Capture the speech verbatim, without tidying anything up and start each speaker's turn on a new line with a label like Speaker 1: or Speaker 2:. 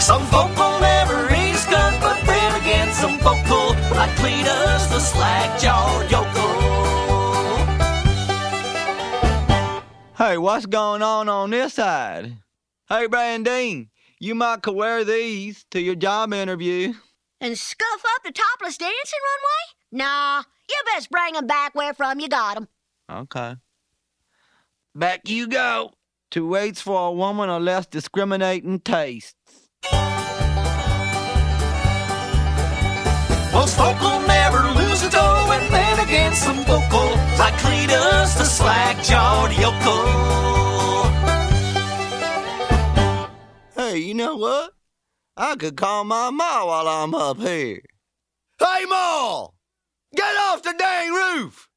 Speaker 1: Some folk will never eat a skunk, but then again some folk will, like Cletus the slack-jawed yokel.
Speaker 2: Hey, what's going on on this side? Hey, Brandine, you might could wear these to your job interview.
Speaker 3: And scuff up the topless dancing runway? Nah, you best bring 'em back where from you got 'em.
Speaker 2: Okay. Back you go. Two weights for a woman of less discriminating tastes.
Speaker 1: Most folk will never lose a toe, and then again some folk will, like Cletus the slack-jawed yokel.
Speaker 2: Hey, you know what? I could call my ma while I'm up here. Hey, Ma! Get off the dang roof!